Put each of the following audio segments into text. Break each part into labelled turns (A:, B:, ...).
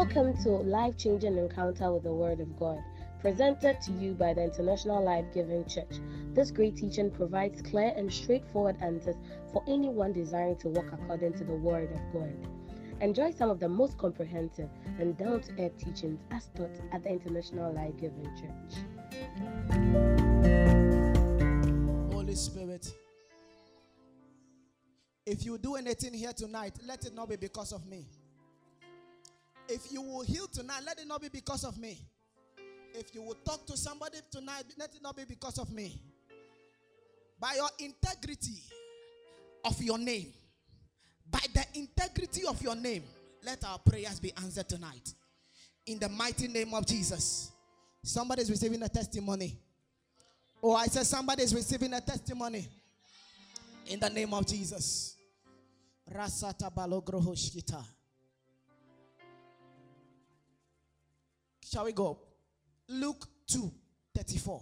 A: Welcome to Life Changing Encounter with the Word of God, presented to you by the International Life Giving Church. This great teaching provides clear and straightforward answers for anyone desiring to walk according to the Word of God. Enjoy some of the most comprehensive and down-to-earth teachings as taught at the International Life Giving Church.
B: Holy Spirit, if you do anything here tonight, let it not be because of me. If you will heal tonight, let it not be because of me. If you will talk to somebody tonight, let it not be because of me. By your integrity of your name, by the integrity of your name, let our prayers be answered tonight. In the mighty name of Jesus. Somebody is receiving a testimony. Oh, I said somebody is receiving a testimony. In the name of Jesus. Rasata balogrohoshkita. Shall we go? Luke 2:34.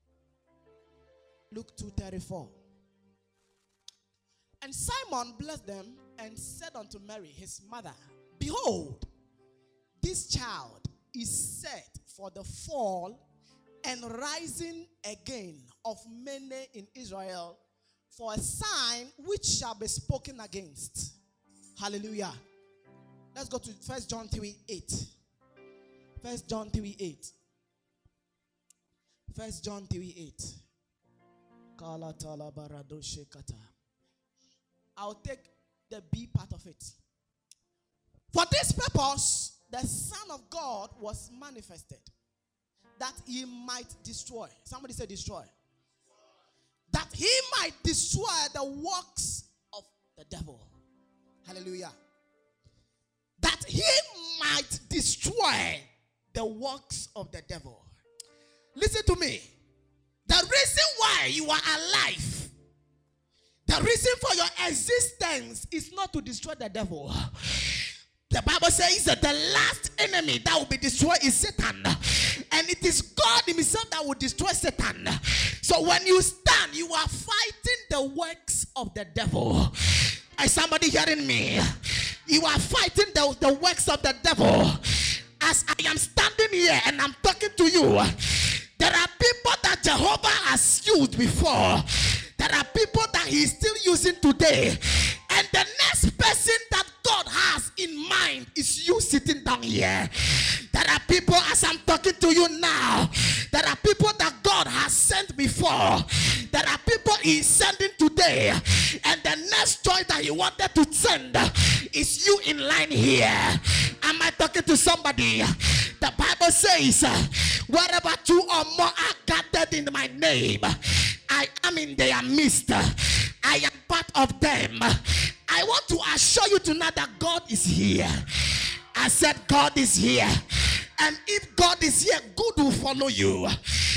B: Luke 2:34. And Simon blessed them and said unto Mary, his mother, behold, this child is set for the fall and rising again of many in Israel, for a sign which shall be spoken against. Hallelujah. Let's go to 1 John 3:8. 1 John 3:8. 1 John 3:8. I'll take the B part of it. For this purpose, the Son of God was manifested, that he might destroy. Somebody say destroy. That he might destroy the works of the devil. Hallelujah. That he might destroy the works of the devil. Listen to me. The reason why you are alive, the reason for your existence is not to destroy the devil. The Bible says that the last enemy that will be destroyed is Satan. And it is God himself that will destroy Satan. So when you stand, you are fighting the works of the devil. Is somebody hearing me? You are fighting the works of the devil. As I am standing here and I'm talking to you, there are people that Jehovah has used before. There are people that he's still using today. And the next person that God has in mind is you sitting down here. There are people, as I'm talking to you now, there are people that God has sent before. There are people he's sending today. And the next choice that he wanted to send is you in line here. Am I talking to somebody? The Bible says, wherever two or more are gathered in my name, I am in their midst. I am part of them. I want to assure you tonight that God is here. I said God is here. And if God is here, good will follow you.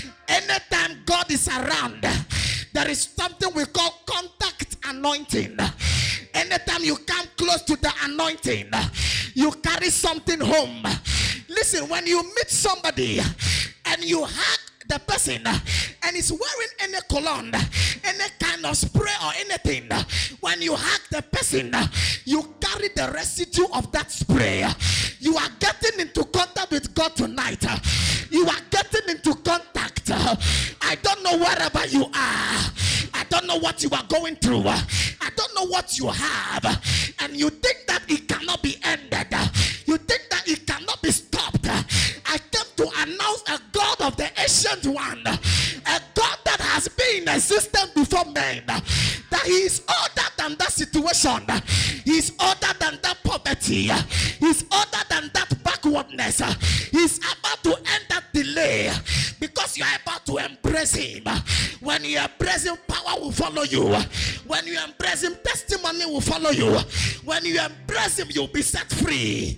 B: Anytime God is around, there is something we call contact anointing. Anytime you come close to the anointing, you carry something home. Listen, when you meet somebody and you hug the person and he's wearing any cologne, any kind of spray or anything, when you hug the person, you carry the residue of that spray. You are getting into contact with God tonight. You are getting into contact. I don't know wherever you are. I don't know what you are going through. I don't know what you have. And you think that it cannot be ended. You think that it cannot be stopped. I came to announce a God of the ancient one. A God that has been in existence before men. That he is older than that situation. He is older than that poverty. He is older than that backwardness. He is about to end that delay. Because you are about to embrace him. When you embrace him, power will follow you. When you embrace him, testimony will follow you. When you embrace him, you'll be set free.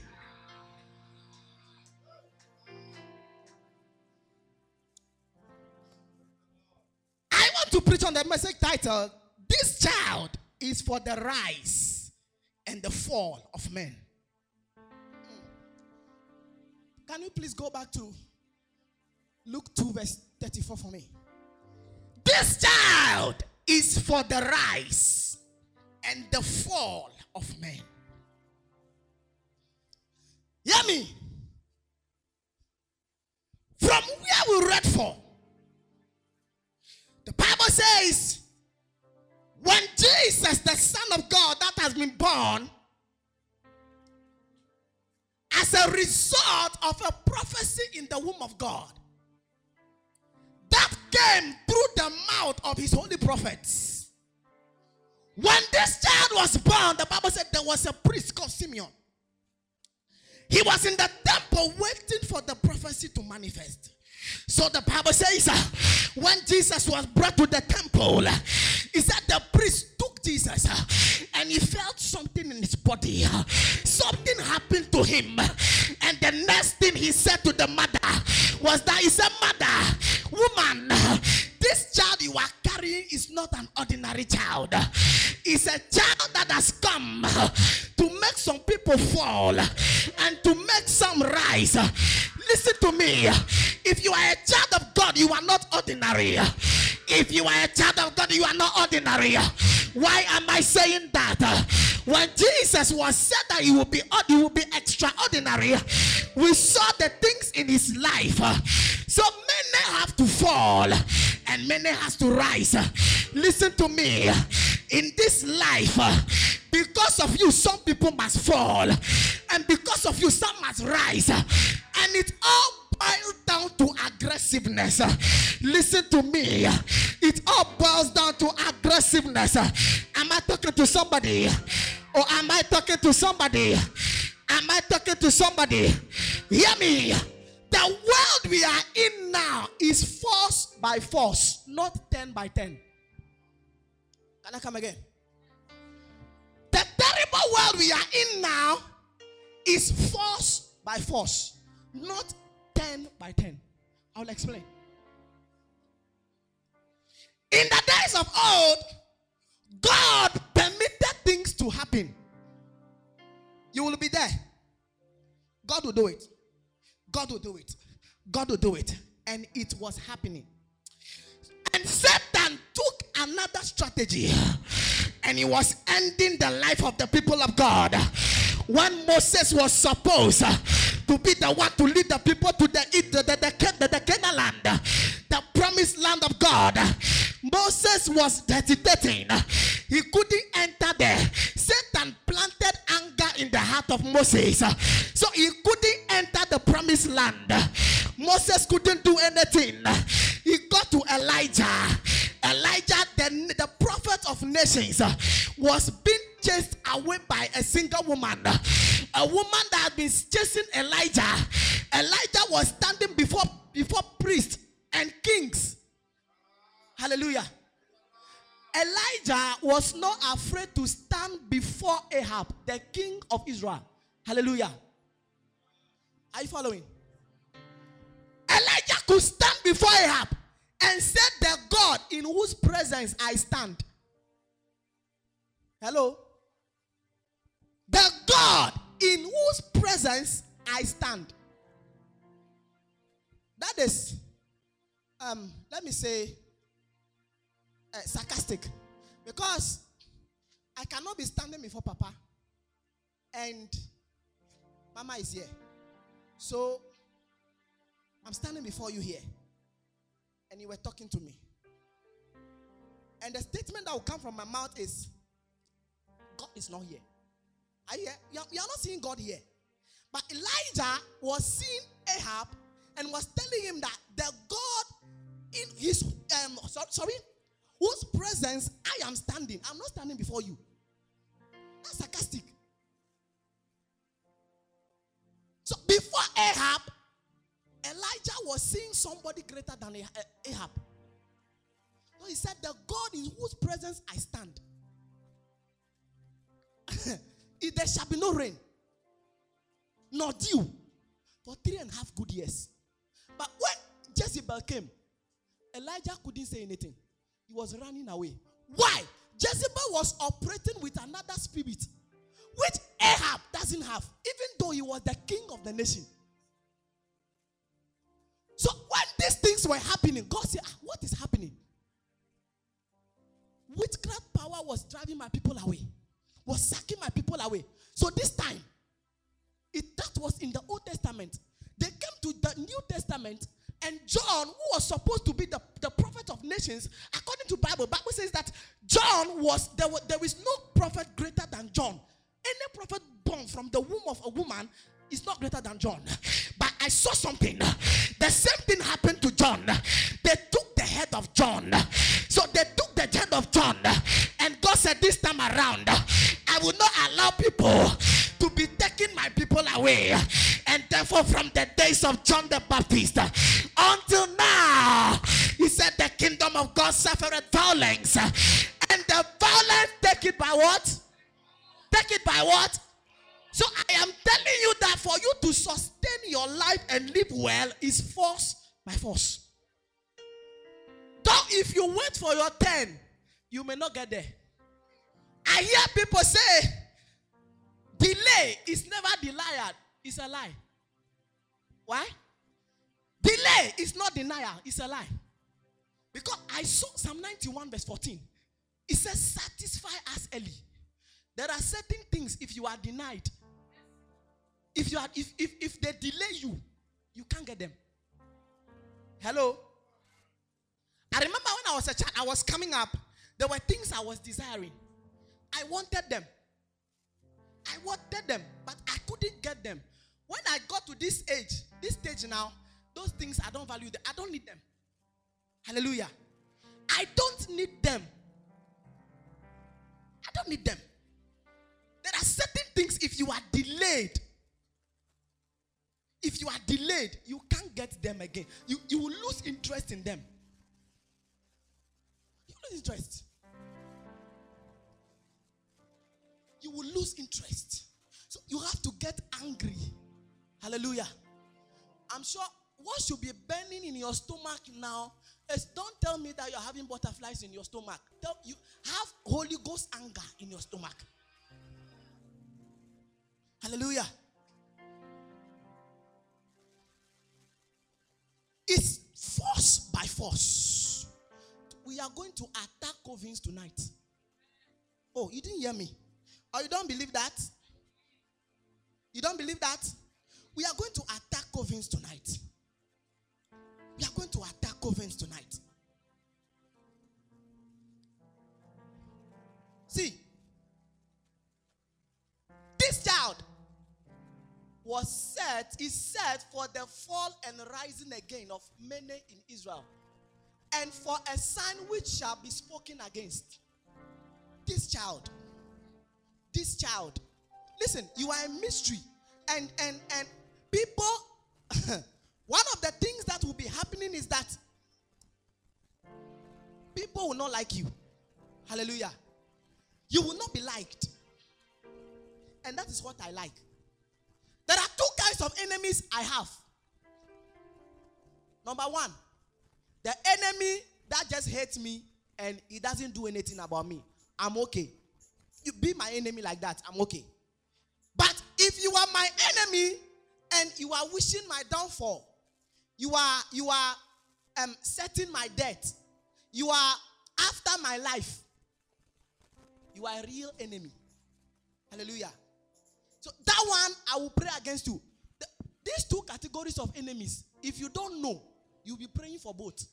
B: I want to preach on the message titled, this child is for the rise and the fall of men. Can you please go back to Luke 2 verse 34 for me? This child is for the rise and the fall of men. Hear me. read for. The Bible says, when Jesus, the Son of God that has been born, as a result of a prophecy in the womb of God, that came through the mouth of his holy prophets. When this child was born, the Bible said there was a priest called Simeon. He was in the temple waiting for the prophecy to manifest. So the Bible says, when Jesus was brought to the temple, he said the priest took Jesus and he felt something in his body. Something happened to him. And the next thing he said to the mother was that he said, "Mother, woman, this child you are carrying is not an ordinary child. It's a child that has come to make some people fall and to make some rise." Listen to me. If you are a child of God, you are not ordinary. If you are a child of God, you are not ordinary. Why am I saying that? When Jesus was said that he will be extraordinary, we saw the things in his life. So many have to fall and many has to rise. Listen to me. In this life, because of you, some people must fall, and because of you, some must rise. And it all boils down to aggressiveness. Listen to me. It all boils down to aggressiveness. Am I talking to somebody? Or am I talking to somebody? Am I talking to somebody? Hear me. The world we are in now is force by force, not 10 by 10. Can I come again? The terrible world we are in now is force by force, not 10 by 10. I'll explain. In the days of old, God permitted things to happen. You will be there. God will do it. God will do it. God will do it. And it was happening. And Satan took another strategy, and he was ending the life of the people of God. When Moses was supposed to be the one to lead the people to the Canaan land, the promised land of God, Moses was hesitating. He couldn't enter there. Satan planted anger in the heart of Moses, so he couldn't enter the promised land. Moses couldn't do anything. He got to Elijah. Elijah, the prophet of nations, was being chased away by a single woman. A woman that had been chasing Elijah. Elijah was standing before priests and kings. Hallelujah. Elijah was not afraid to stand before Ahab, the king of Israel. Hallelujah. Are you following? Elijah could stand before Ahab and said, "The God in whose presence I stand." Hello? The God in whose presence I stand. That is, let me say, sarcastic. Because I cannot be standing before Papa and Mama is here. So I'm standing before you here, and you were talking to me. And the statement that will come from my mouth is, God is not here. Are you here? You are not seeing God here. But Elijah was seeing Ahab and was telling him that the God in his, whose presence I am standing. I'm not standing before you. That's sarcastic. So before Ahab, Elijah was seeing somebody greater than Ahab. So he said, "The God in whose presence I stand, there shall be no rain, nor dew, for 3.5 good years." But when Jezebel came, Elijah couldn't say anything. He was running away. Why? Jezebel was operating with another spirit, which Ahab doesn't have, even though he was the king of the nation. So when these things were happening, God said, "What is happening?" Witchcraft power was driving my people away, was sucking my people away. So this time, that was in the Old Testament. They came to the New Testament, And John, who was supposed to be the prophet of nations, according to Bible says that John was, there is no prophet greater than John. Any prophet born from the womb of a woman is not greater than John. But I saw something. The same thing happened to John. They took the head of John. So they took the head of John. And God said, this time around, I will not allow people to be taking my people away. And therefore, from the days of John the Baptist until now, he said the kingdom of God suffered violence. And the violence take it by what? Take it by what? So I am telling you that for you to sustain your life and live well is force by force. Though if you wait for your turn, you may not get there. I hear people say, delay is never denial. It's a lie. Why? Delay is not denial. It's a lie. Because I saw Psalm 91 verse 14. It says, satisfy us early. There are certain things, if you are denied, if they delay you, you can't get them. Hello? I remember when I was a child, I was coming up, there were things I was desiring. I wanted them, but I couldn't get them. When I got to this stage now, those things I don't value them. I don't need them. Hallelujah. I don't need them. I don't need them. There are certain things, if you are delayed, you can't get them again. You will lose interest in them. You lose interest. You will lose interest. So you have to get angry. Hallelujah. I'm sure what should be burning in your stomach now is, don't tell me that you're having butterflies in your stomach. You have Holy Ghost anger in your stomach. Hallelujah. It's force by force. We are going to attack Covins tonight. Oh, you didn't hear me? Or you don't believe that? You don't believe that? We are going to attack Covins tonight. We are going to attack Covins tonight. See, this child is set for the fall and rising again of many in Israel, and for a sign which shall be spoken against. This child. Listen, you are a mystery, and people. One of the things that will be happening is that people will not like you. Hallelujah. You will not be liked. And that is what I like. There are two kinds of enemies I have. Number one, the enemy that just hates me and he doesn't do anything about me. I'm okay. You be my enemy like that, I'm okay. But if you are my enemy and you are wishing my downfall, you are setting my death, you are after my life, you are a real enemy. Hallelujah. So that one, I will pray against you. These two categories of enemies, if you don't know, you'll be praying for both.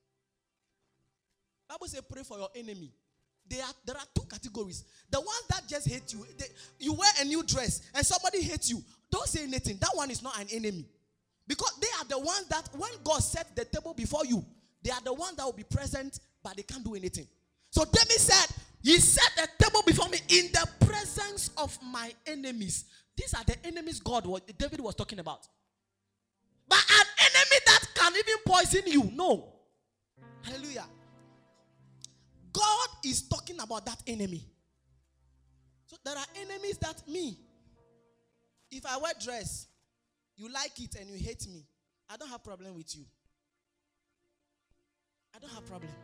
B: Bible says pray for your enemy. There are two categories. The ones that just hate you. You wear a new dress and somebody hates you. Don't say anything. That one is not an enemy. Because they are the ones that when God set the table before you, they are the ones that will be present, but they can't do anything. So David said, he set a table before me in the presence of my enemies. These are the enemies David was talking about. But an enemy that can even poison you, no. Hallelujah. God is talking about that enemy. So there are enemies that if I wear dress, you like it and you hate me, I don't have problem with you. I don't have problem.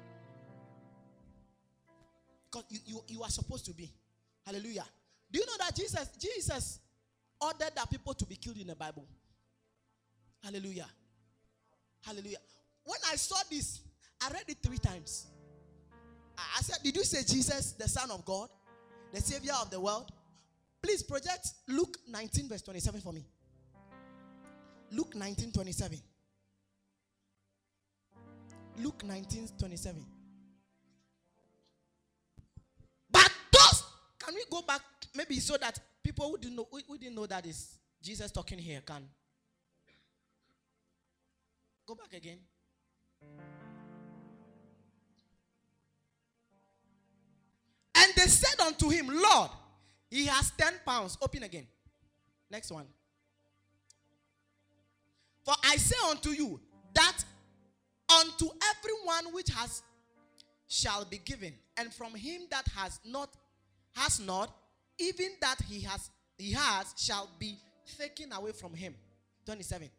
B: Because you are supposed to be. Hallelujah. Do you know that Jesus ordered that people to be killed in the Bible? Hallelujah. Hallelujah. When I saw this, I read it 3 times. I said, did you say Jesus, the Son of God, the Savior of the world? Please project Luke 19 verse 27 for me. Luke 19:27. Luke 19:27. But those, can we go back maybe so that people who didn't know that is Jesus talking here can go back again? And they said unto him, Lord, he has 10 pounds. Open again. Next one. For I say unto you that unto everyone which has shall be given, and from him that has not, even that he has shall be taken away from him. 27.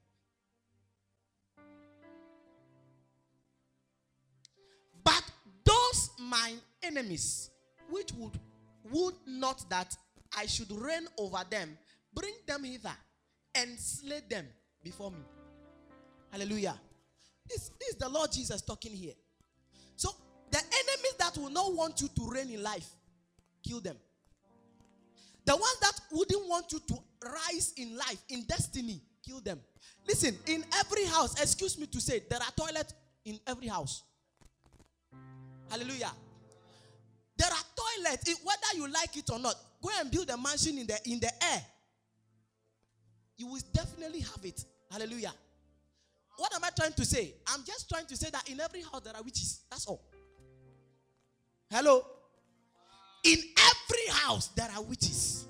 B: But those mine enemies, which would not that I should reign over them, bring them hither and slay them before me. Hallelujah. This is the Lord Jesus talking here. So the enemies that will not want you to reign in life, kill them. The ones that wouldn't want you to rise in life, in destiny, kill them. Listen, in every house, excuse me to say, there are toilets in every house. Hallelujah. There are toilets, whether you like it or not. Go and build a mansion in the air. You will definitely have it. Hallelujah. What am I trying to say? I'm just trying to say that in every house there are witches. That's all. Hello? In every house there are witches.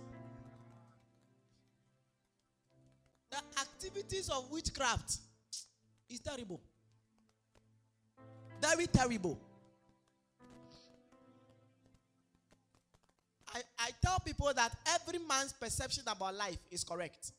B: The activities of witchcraft is terrible. Very terrible. I tell people that every man's perception about life is correct.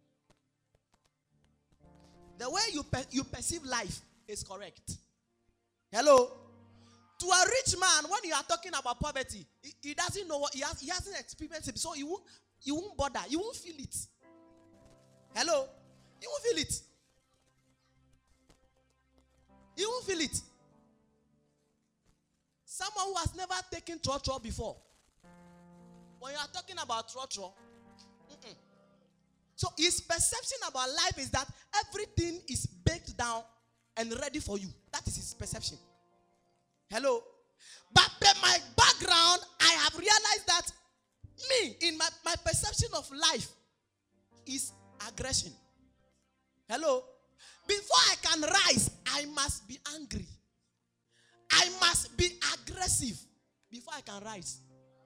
B: The way you perceive life is correct. Hello? To a rich man, when you are talking about poverty, he doesn't know what he hasn't experienced it, so you won't bother. You won't feel it. Hello? You won't feel it. You won't feel it. Someone who has never taken trotro before. When you are talking about trotro, so his perception about life is that everything is baked down and ready for you. That is his perception. Hello? But by my background, I have realized that in my perception of life is aggression. Hello? Before I can rise, I must be angry. I must be aggressive before I can rise.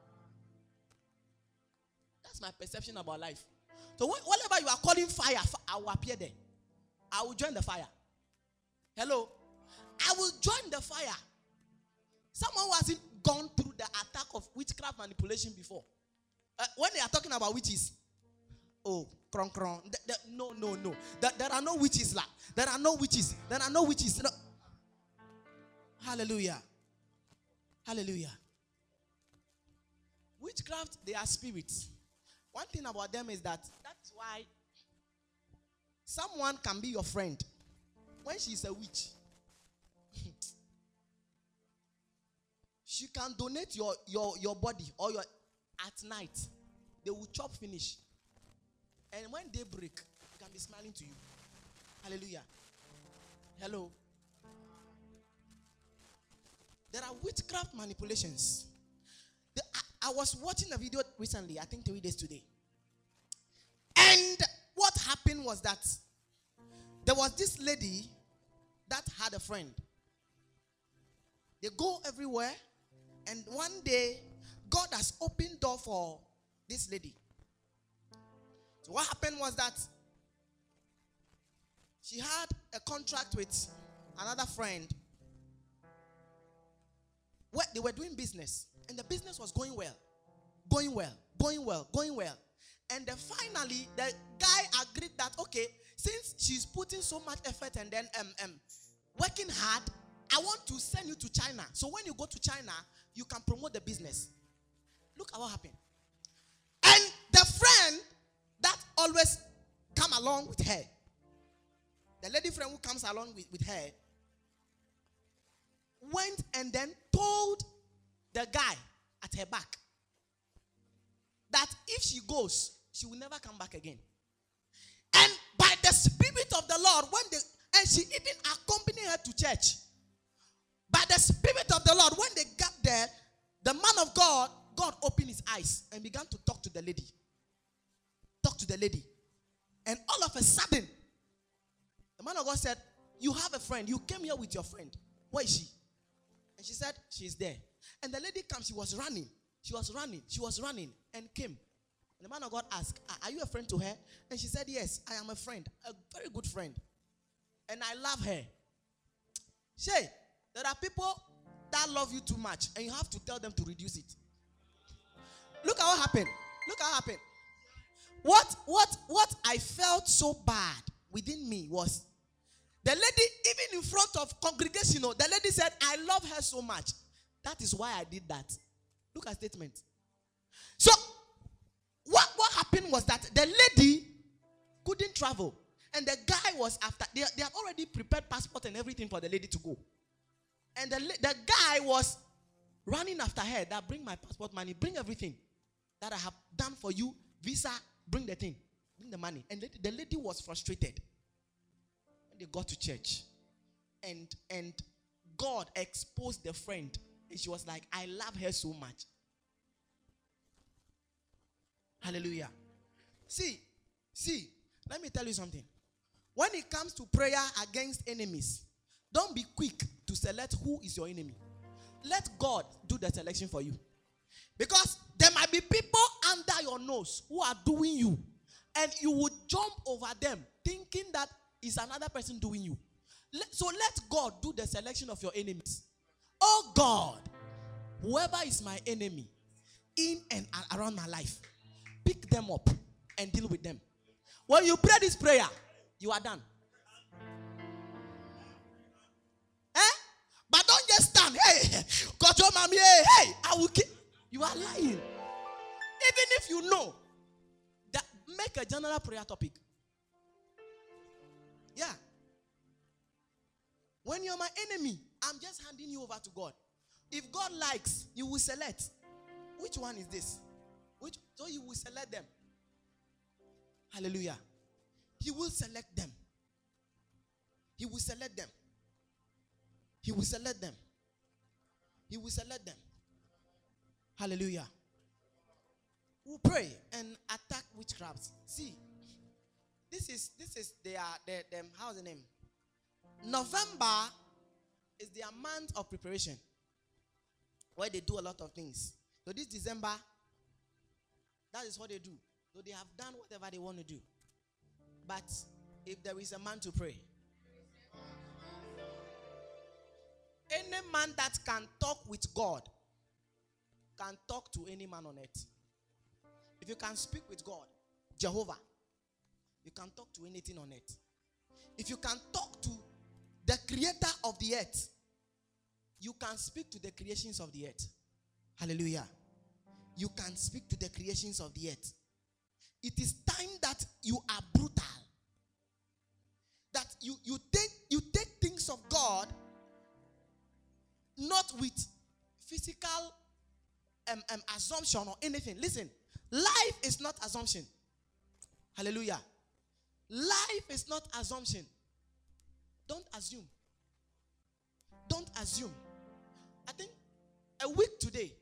B: That's my perception about life. So whatever you are calling fire, I will appear there. I will join the fire. Hello? I will join the fire. Someone who hasn't gone through the attack of witchcraft manipulation before. When they are talking about witches, oh, krong krong. No. There are no witches. There are no witches. There are no witches. No. Hallelujah. Hallelujah. Witchcraft, they are spirits. One thing about them is that's why someone can be your friend when she's a witch. She can donate your body or your at night. They will chop finish. And when they break, they can be smiling to you. Hallelujah. Hello. There are witchcraft manipulations. I was watching a video recently, I think 3 days today. And what happened was that there was this lady that had a friend. They go everywhere, and one day, God has opened door for this lady. So what happened was that she had a contract with another friend. They were doing business. And the business was going well. And then finally, the guy agreed that, okay, since she's putting so much effort and then working hard, I want to send you to China. So when you go to China, you can promote the business. Look at what happened. And the friend that always come along with her, the lady friend who comes along with her, went and then told the guy at her back that if she goes, she will never come back again. And by the Spirit of the Lord, and she even accompanied her to church. By the Spirit of the Lord, when they got there, the man of God opened his eyes and began to talk to the lady. Talk to the lady. And all of a sudden, the man of God said, you have a friend. You came here with your friend. Where is she? And she said, she's there. And the lady comes. She was running. She was running and came. And the man of God asked, are you a friend to her? And she said, yes, I am a friend. A very good friend. And I love her. Shay, there are people that love you too much. And you have to tell them to reduce it. Look at what happened. What I felt so bad within me was, the lady, even in front of congregation, the lady said, I love her so much. That is why I did that. Look at statement. So, what happened was that the lady couldn't travel. And the guy was after, they have already prepared passport and everything for the lady to go. And the guy was running after her, that bring my passport money, bring everything that I have done for you, visa, bring the thing, bring the money. And the lady was frustrated. They got to church, and God exposed the friend, and she was like, I love her so much. Hallelujah. See, let me tell you something. When it comes to prayer against enemies, don't be quick to select who is your enemy. Let God do the selection for you. Because there might be people under your nose who are doing you, and you would jump over them thinking that is another person doing you. So let God do the selection of your enemies. Oh God, whoever is my enemy in and around my life, pick them up and deal with them. When you pray this prayer, you are done. But don't just stand. Hey, control mommy. Hey, I will kill. You are lying. Even if you know that, make a general prayer topic. Yeah. When you're my enemy, I'm just handing you over to God. If God likes, you will select. Which one is this? So you will select them. Hallelujah. He will select them. He will select them. He will select them. He will select them. Hallelujah. We'll pray and attack witchcrafts. See, this is them. How's the name? November is their month of preparation, where they do a lot of things. So this December, that is what they do. So they have done whatever they want to do. But if there is a man to pray, any man that can talk with God can talk to any man on earth. If you can speak with God, Jehovah, you can talk to anything on earth. If you can talk to the creator of the earth, you can speak to the creations of the earth. Hallelujah. You can speak to the creations of the earth. It is time that you are brutal. That you take things of God not with physical assumption or anything. Listen, life is not assumption. Hallelujah. Life is not assumption. Don't assume. Don't assume. I think a week today,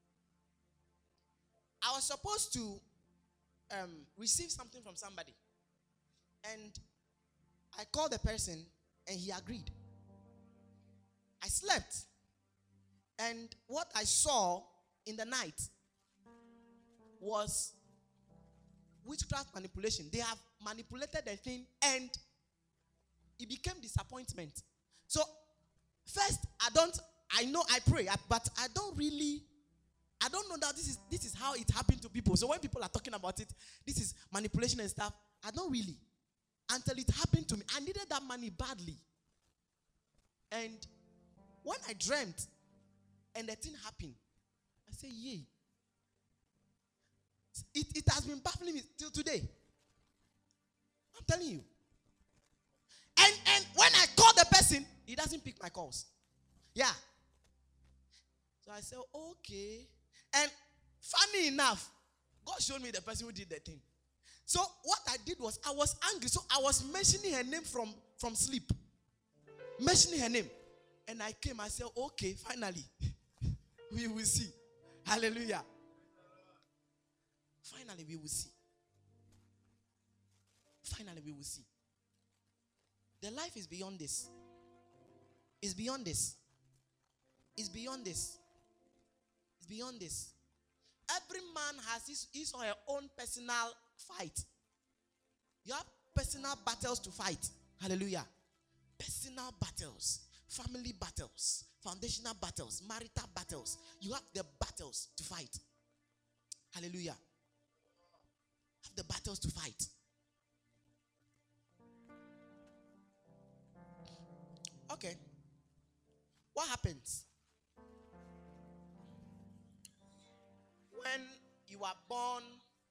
B: I was supposed to receive something from somebody. And I called the person and he agreed. I slept. And what I saw in the night was witchcraft manipulation. They have manipulated the thing and it became disappointment. So, first, I know I pray, but I don't know that this is how it happened to people. So when people are talking about it, this is manipulation and stuff, I don't really. Until it happened to me. I needed that money badly. And when I dreamt and the thing happened, I said, yay. It has been baffling me till today. I'm telling you. And when I call the person, he doesn't pick my calls. Yeah. So I said, okay. And funny enough, God showed me the person who did the thing. So what I did was, I was angry. So I was mentioning her name from sleep. Mentioning her name. And I came, I said, okay, finally, we will see. Hallelujah. Finally, we will see. Finally, we will see. The life is beyond this. It's beyond this. It's beyond this. It's beyond this. Every man has his or her own personal fight. You have personal battles to fight. Hallelujah. Personal battles, family battles, foundational battles, marital battles. You have the battles to fight. Hallelujah. Have the battles to fight. Okay. What happens when you are born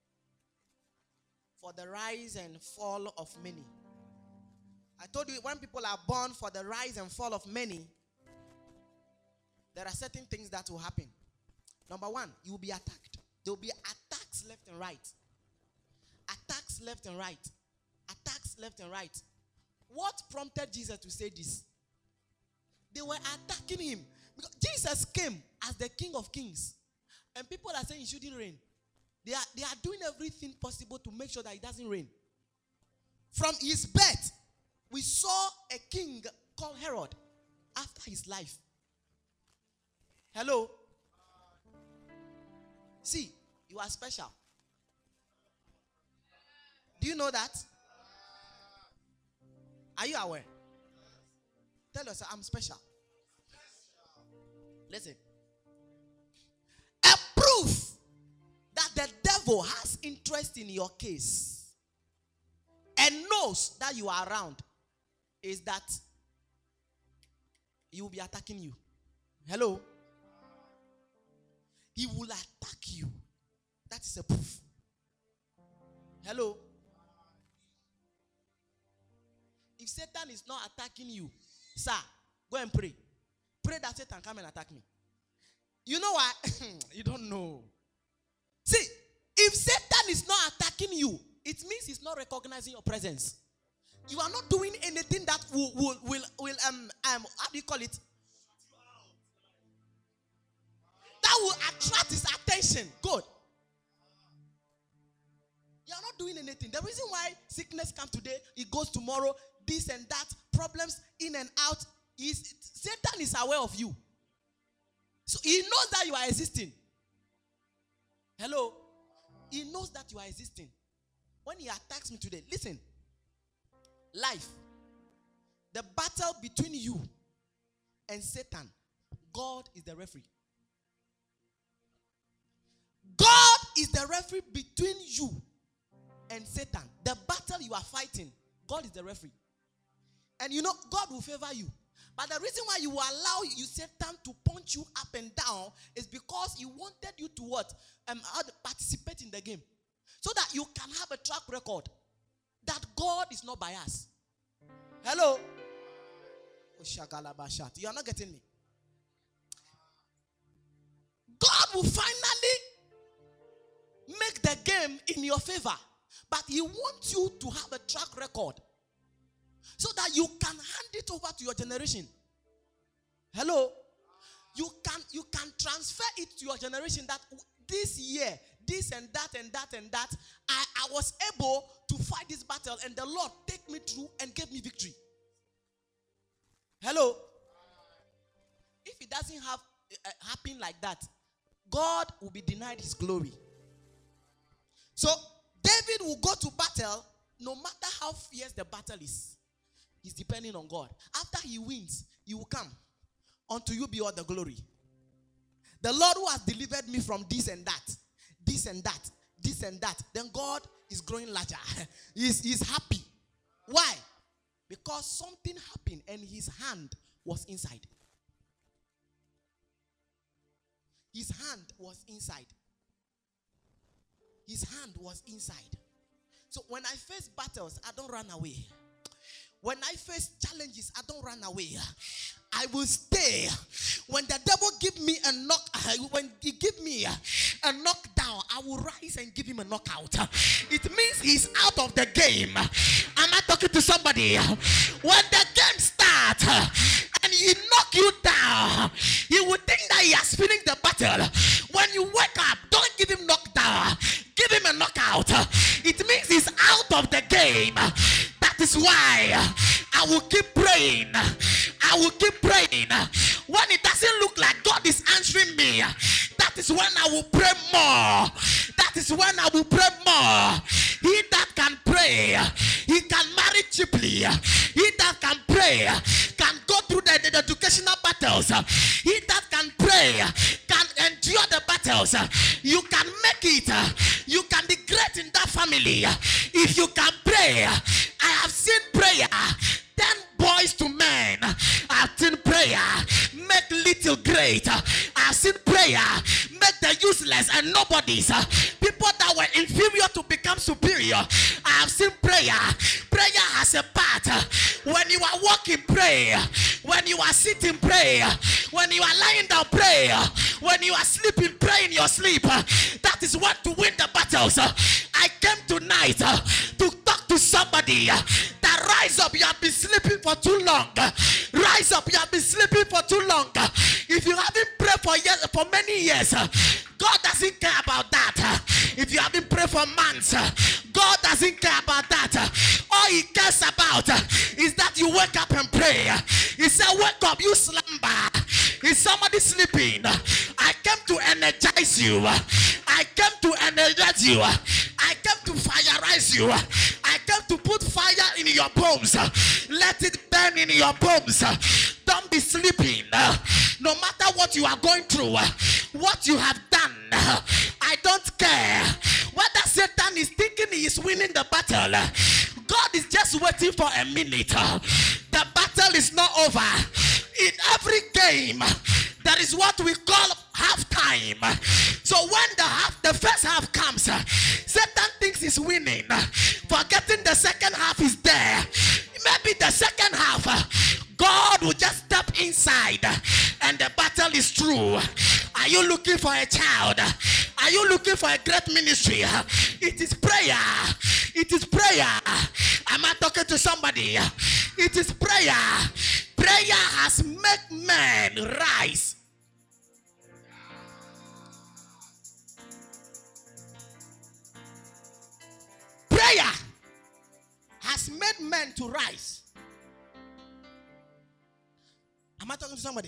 B: for the rise and fall of many? I told you, when people are born for the rise and fall of many, there are certain things that will happen. Number one, you will be attacked. There will be attacks left and right. Attacks left and right. Attacks left and right. What prompted Jesus to say this? They were attacking him. Because Jesus came as the King of Kings. And people are saying he shouldn't reign. They are doing everything possible to make sure that it doesn't rain. From his birth, we saw a king called Herod after his life. Hello? See, you are special. Do you know that? Are you aware? Tell us, I'm special. Listen. A proof that the devil has interest in your case and knows that you are around is that he will be attacking you. Hello? He will attack you. That is a proof. Hello? If Satan is not attacking you, sir, go and pray. Pray that Satan come and attack me. You know why? You don't know. See, if Satan is not attacking you, it means he's not recognizing your presence. You are not doing anything that will how do you call it? That will attract his attention. Good. You are not doing anything. The reason why sickness comes today, it goes tomorrow, this and that, problems in and out, is Satan is aware of you. So he knows that you are existing. Hello? He knows that you are existing. When he attacks me today, listen. Life. The battle between you and Satan. God is the referee. God is the referee between you and Satan. The battle you are fighting, God is the referee. And you know, God will favor you. But the reason why you allow you Satan to punch you up and down is because he wanted you to what? Participate in the game. So that you can have a track record that God is not biased. Hello? You are not getting me. God will finally make the game in your favor. But he wants you to have a track record so that you can hand it over to your generation. Hello? You can transfer it to your generation that this year, this and that and that and that, I was able to fight this battle and the Lord take me through and gave me victory. Hello? If it doesn't happen like that, God will be denied his glory. So, David will go to battle no matter how fierce the battle is. He's depending on God. After he wins, he will come. Unto you be all the glory. The Lord who has delivered me from this and that, this and that, this and that. Then God is growing larger. He's happy. Why? Because something happened and his hand was inside. His hand was inside. His hand was inside. So when I face battles, I don't run away. When I face challenges, I don't run away. I will stay. When the devil give me a knock, when he give me a knockdown, I will rise and give him a knockout. It means he's out of the game. Am I talking to somebody? When the game starts and
C: he knock you down, he will think that he has finished the battle. When you wake up, don't give him knockdown, give him a knockout. It means he's out of the game. That is why I will keep praying. I will keep praying. When it doesn't look like God is answering me, that is when I will pray more. That is when I will pray more. He that can pray, he can marry cheaply. He that can pray can go through the educational battles. He that can pray can endure the battles. You can make it. You can be great in that family if you can pray. I have seen prayer 10 boys to men. I've seen prayer make little great. I've seen prayer make the useless and nobodies, people that were inferior to become superior. I have seen prayer. Prayer has a part. When you are walking, pray. When you are sitting, pray. When you are lying down, pray. When you are sleeping, pray in your sleep. That is what to win the battles. I came tonight to talk to somebody that rise up. You have been sleeping for too long. Rise up. You have been sleeping for too long. If you haven't prayed for years, for many years, God doesn't care about that. If you haven't prayed for months, God doesn't care about that. All he cares about is that you wake up and pray. He said, wake up, you slumber. Is somebody sleeping? I came to energize you. I came to energize you. I came to fireize you. I came to put fire in your bones. Let it burn in your bones. Don't be sleeping. No matter what you are going through, what you have done, I don't care. Whether Satan is thinking he is winning the battle, God is just waiting for a minute. The battle is not over. In every game, that is what we call half time. So when the first half comes, Satan thinks he's winning, forgetting the second half is there. Maybe the second half, God will just step inside and the battle is true. Are you looking for a child? Are you looking for a great ministry? It is prayer. It is prayer. Am I talking to somebody? It is prayer. Prayer has made men rise. Prayer has made men to rise. Am I talking to somebody?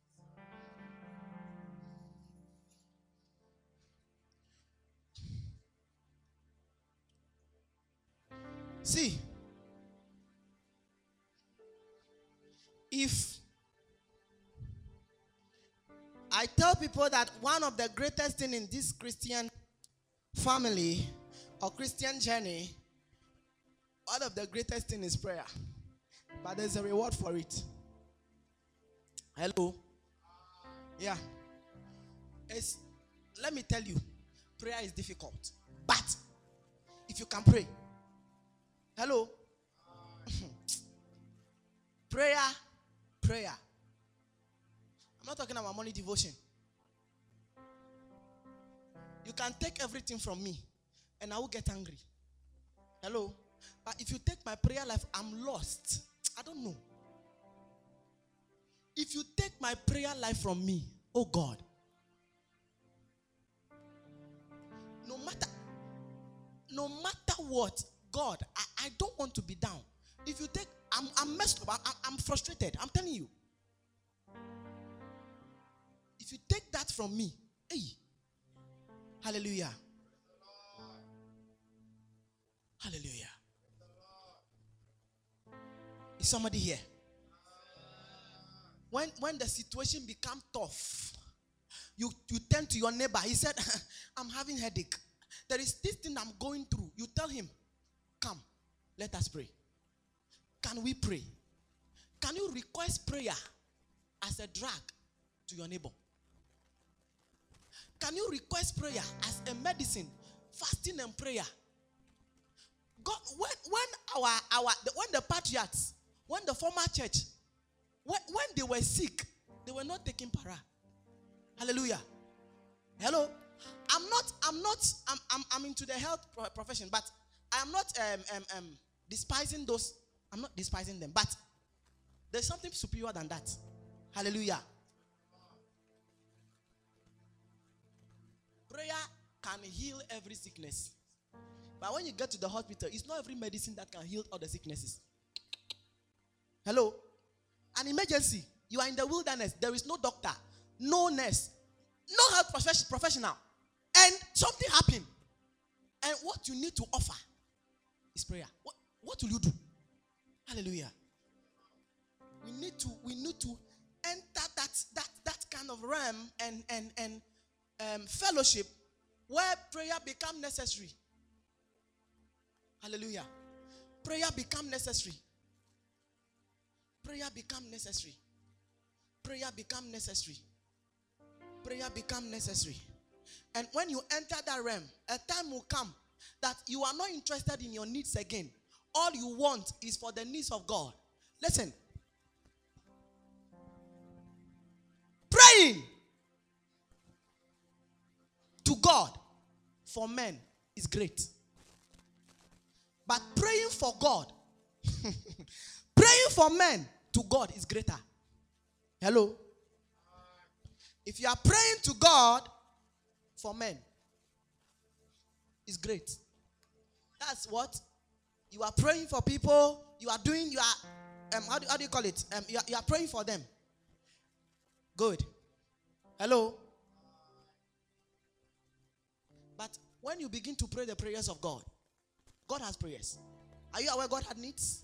C: See, if I tell people that one of the greatest things in this Christian family or Christian journey, one of the greatest things is prayer, but there's a reward for it. Hello? Yeah. Let me tell you, prayer is difficult, but if you can pray, hello? Prayer. I'm not talking about morning devotion. You can take everything from me and I will get angry. Hello? But if you take my prayer life, I'm lost. I don't know. If you take my prayer life from me, oh God, no matter what, God, I don't want to be down. If you take, I'm messed up. I'm frustrated. I'm telling you. If you take that from me, hey, hallelujah. Hallelujah. Is somebody here? When the situation becomes tough, you turn to your neighbor. He said, I'm having headache. There is this thing I'm going through. You tell him, come, let us pray. Can we pray? Can you request prayer as a drug to your neighbor? Can you request prayer as a medicine, fasting and prayer? God, when the patriarchs, when the former church, when they were sick, they were not taking para. Hallelujah. Hello. I'm into the health profession, but I am not despising those. I'm not despising them, but
B: There's something superior than that. Hallelujah. Prayer can heal every sickness. But when you get to the hospital, it's not every medicine that can heal all the sicknesses. Hello? An emergency. You are in the wilderness. There is no doctor, no nurse, no health professional. And something happened. And what you need to offer is prayer. What will you do? Hallelujah. We need to enter that kind of realm and fellowship where prayer become necessary. Hallelujah. Prayer become necessary. Prayer become necessary. Prayer become necessary. Prayer become necessary. And when you enter that realm, a time will come that you are not interested in your needs again. All you want is for the needs of God. Listen. Praying to God for men is great. But praying for God, praying for men to God is greater. Hello? If you are praying to God for men, it's great. That's what you are praying for people. You are doing. You are how do you call it? You are praying for them. Good. Hello? But when you begin to pray the prayers of God, God has prayers. Are you aware God had needs?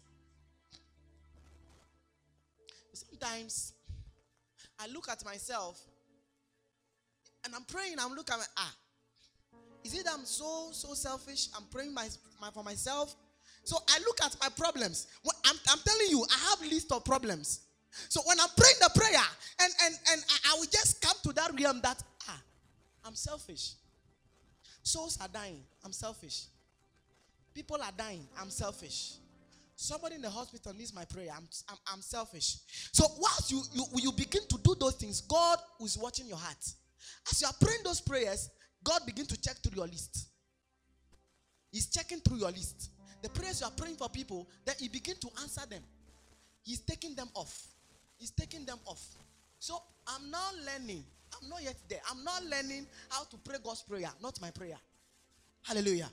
B: Sometimes I look at myself and I'm praying. I'm looking at is it I'm so selfish? I'm praying for myself. So I look at my problems. I'm telling you, I have a list of problems. So when I'm praying the prayer, and I will just come to that realm that I'm selfish. Souls are dying. I'm selfish. People are dying. I'm selfish. Somebody in the hospital needs my prayer. I'm selfish. So whilst you begin to do those things, God is watching your heart. As you are praying those prayers, God begins to check through your list. He's checking through your list. The prayers you are praying for people, then He begins to answer them. He's taking them off. He's taking them off. So I'm now learning. I'm not yet there. I'm not learning how to pray God's prayer, not my prayer. Hallelujah.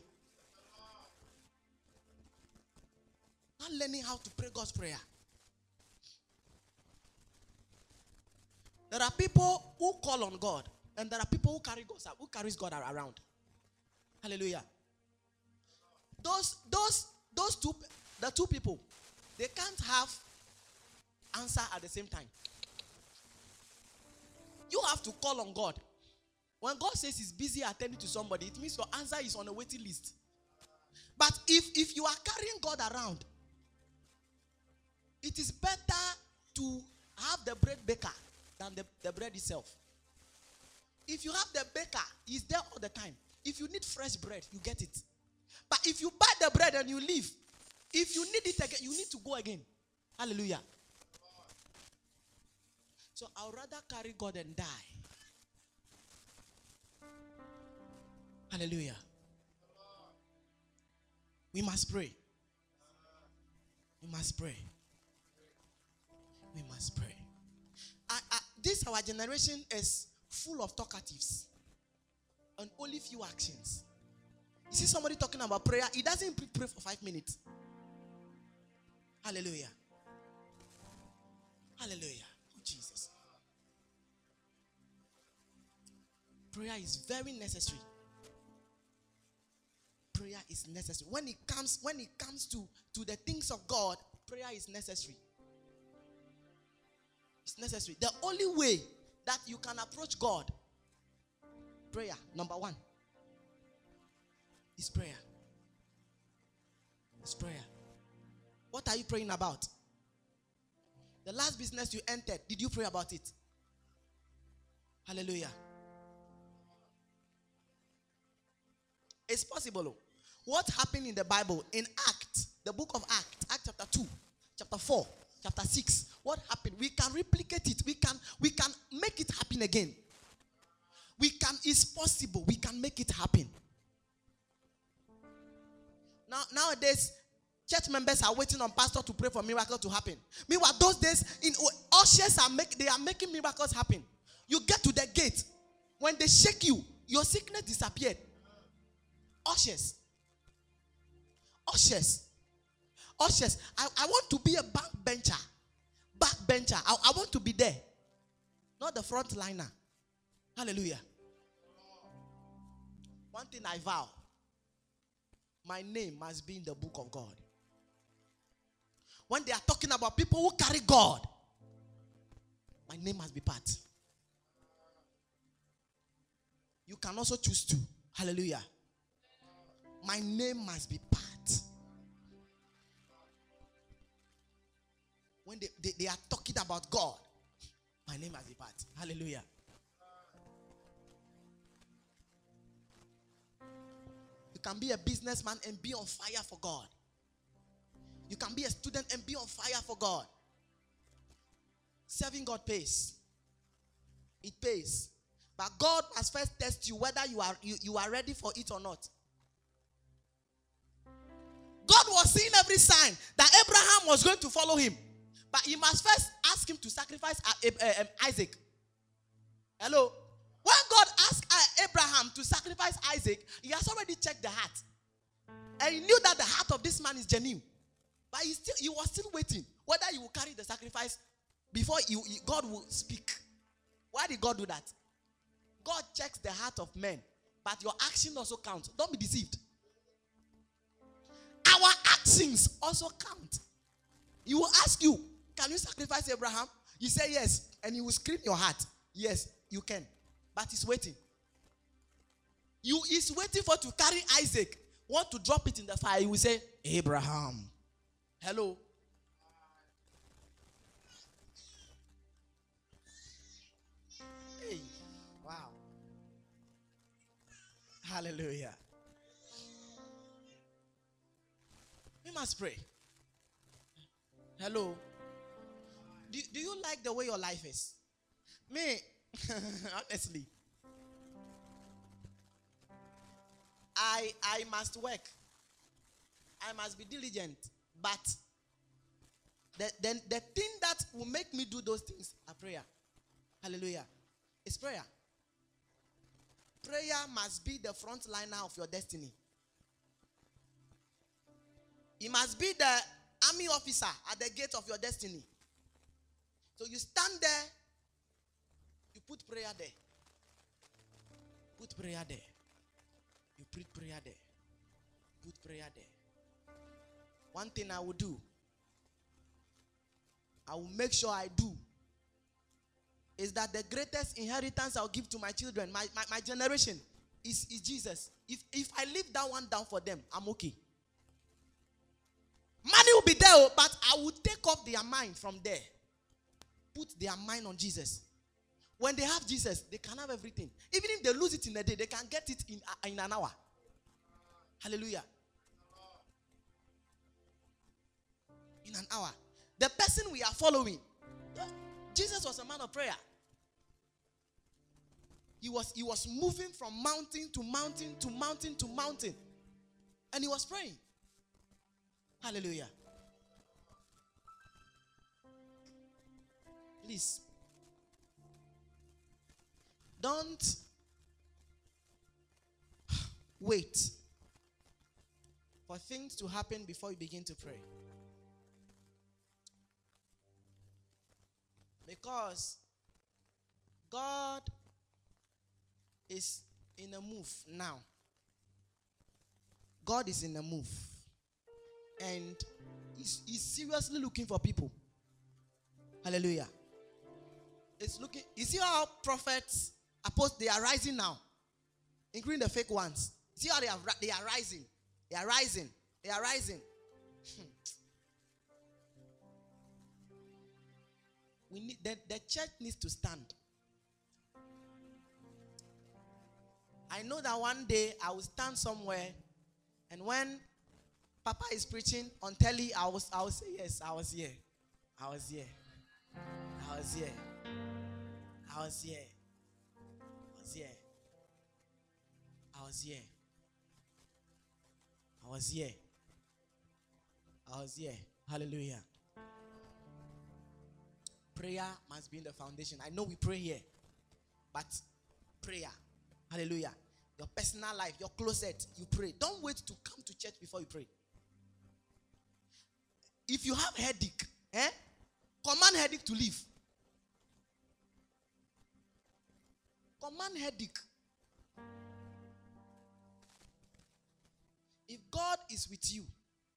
B: Not learning how to pray God's prayer. There are people who call on God, and there are people who carries God around. Hallelujah. The two people, they can't have answer at the same time. You have to call on God. When God says He's busy attending to somebody, it means your answer is on a waiting list. But if you are carrying God around, it is better to have the bread baker than the bread itself. If you have the baker, he's there all the time. If you need fresh bread, you get it. But if you buy the bread and you leave, if you need it again, you need to go again. Hallelujah. So I would rather carry God and die. Hallelujah. We must pray. We must pray. We must pray. Our generation is full of talkatives and only few actions. You see somebody talking about prayer, he doesn't pray for 5 minutes. Hallelujah. Hallelujah. Oh, Jesus. Prayer is very necessary. Prayer is necessary. When it comes to the things of God, prayer is necessary. It's necessary. The only way that you can approach God, prayer, number one, is prayer. It's prayer. What are you praying about? The last business you entered, did you pray about it? Hallelujah. It's possible. What happened in the Bible, in Acts, the book of Acts, Acts chapter 2, chapter 4, chapter 6, what happened? We can replicate it. We can make it happen again. It's possible. We can make it happen. Nowadays, Church members are waiting on pastor to pray for miracle to happen. Meanwhile, those days, ushers are making miracles happen. You get to the gate. When they shake you, your sickness disappeared. Ushers. I want to be a backbencher. I want to be there. Not the front liner. Hallelujah. One thing I vow. My name must be in the book of God. When they are talking about people who carry God, my name must be part. You can also choose to. Hallelujah. My name must be part. When they are talking about God, my name must be part. Hallelujah. You can be a businessman and be on fire for God. You can be a student and be on fire for God. Serving God pays. It pays. But God must first test you whether you are ready for it or not. God was seeing every sign that Abraham was going to follow him. But he must first ask him to sacrifice Isaac. Hello? When God asked Abraham to sacrifice Isaac, he has already checked the heart. And he knew that the heart of this man is genuine. But he was still waiting whether he will carry the sacrifice before God will speak. Why did God do that? God checks the heart of men, but your action also counts. Don't be deceived. Our actions also count. He will ask you, can you sacrifice Abraham? You say yes, and he will scream your heart. Yes, you can. But he's waiting. He's waiting for to carry Isaac. Want to drop it in the fire, he will say, Abraham. Hello. Hey, wow. Hallelujah. We must pray. Hello. Do you like the way your life is? Me, honestly, I must work. I must be diligent. But the thing that will make me do those things are prayer. Hallelujah. It's prayer. Prayer must be the front liner of your destiny. It must be the army officer at the gate of your destiny. So you stand there, you put prayer there. Put prayer there. You put prayer there. Put prayer there. One thing I will do, I will make sure I do, is that the greatest inheritance I'll give to my children, my generation, is Jesus. If I leave that one down for them, I'm okay. Money will be there, but I will take off their mind from there. Put their mind on Jesus. When they have Jesus, they can have everything. Even if they lose it in a day, they can get it in an hour. Hallelujah. In an hour. The person we are following, Jesus was a man of prayer. He was moving from mountain to mountain to mountain to mountain. And he was praying. Hallelujah. Please. Don't wait for things to happen before you begin to pray. Because God is in a move now. God is in a move. And he's seriously looking for people. Hallelujah. It's looking. You see how prophets, apostles, they are rising now, including the fake ones. See how they are rising. They are rising. They are rising. We need the church needs to stand. I know that one day I will stand somewhere, and when Papa is preaching on telly, I will say yes. I was here. I was here. I was here. I was here. I was here. I was here. I was here. was here. Hallelujah. Prayer must be in the foundation. I know we pray here, but prayer. Hallelujah. Your personal life, your closet, you pray. Don't wait to come to church before you pray. If you have headache, command headache to leave. Command headache. If God is with you,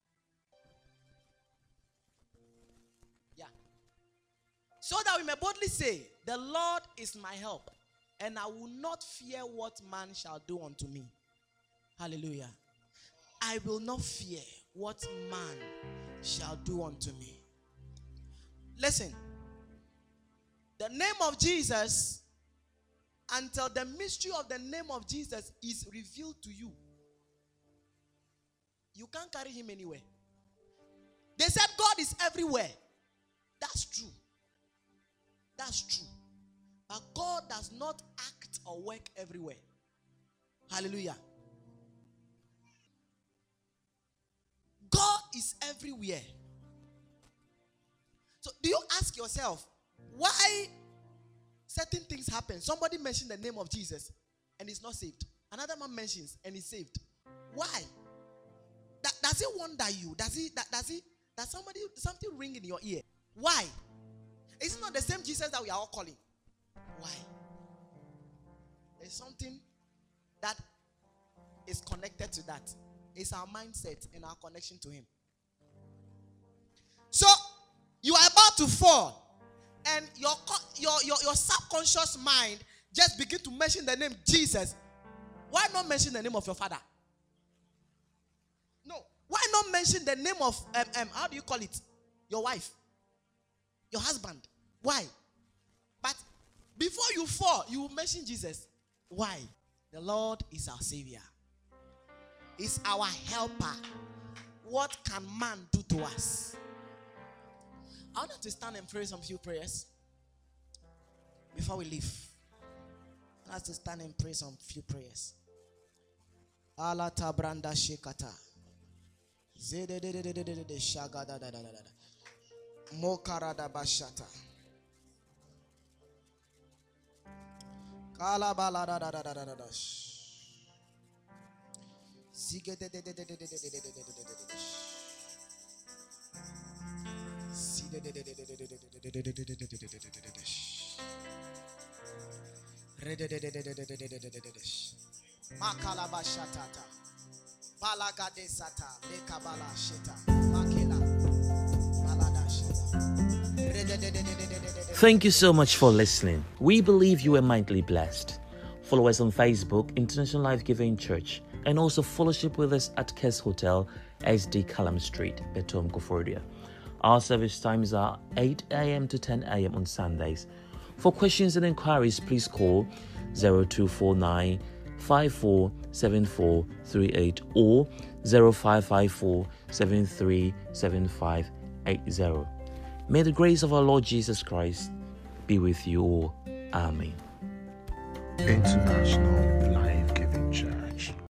B: so that we may boldly say, the Lord is my help, and I will not fear what man shall do unto me. Hallelujah. I will not fear what man shall do unto me. Listen, the name of Jesus, until the mystery of the name of Jesus is revealed to you, you can't carry him anywhere. They said God is everywhere. That's true. That's true. But God does not act or work everywhere. Hallelujah. God is everywhere. So do you ask yourself why certain things happen? Somebody mentioned the name of Jesus and he's not saved. Another man mentions and he's saved. Why? Does it wonder you? Does something ring in your ear? Why? It's not the same Jesus that we are all calling. Why? There's something that is connected to that. It's our mindset and our connection to him. So, you are about to fall, and your subconscious mind just begin to mention the name Jesus. Why not mention the name of your father? No. Why not mention the name of, how do you call it? Your wife. Your husband. Why? But before you fall, you will mention Jesus. Why? The Lord is our Savior. He's our helper. What can man do to us? I want to stand and pray some few prayers before we leave. I want to stand and pray some few prayers. Alata branda shekata. Zedededededede shagada da da da da. Mokarada bashata. Kala bala da da da da da da. Makala bashatata. Balagade sata. Lekabala shita. Makela. Balada shita.
D: Thank you so much for listening. We believe you were mightily blessed. Follow us on Facebook, International Life Giving Church, and also fellowship with us at Kes Hotel, SD Callum Street, Betom, Koforidua. Our service times are 8 a.m. to 10 a.m. on Sundays. For questions and inquiries, please call 0249 547438 or 0554 737580. May the grace of our Lord Jesus Christ be with you all. Amen.
E: International Life.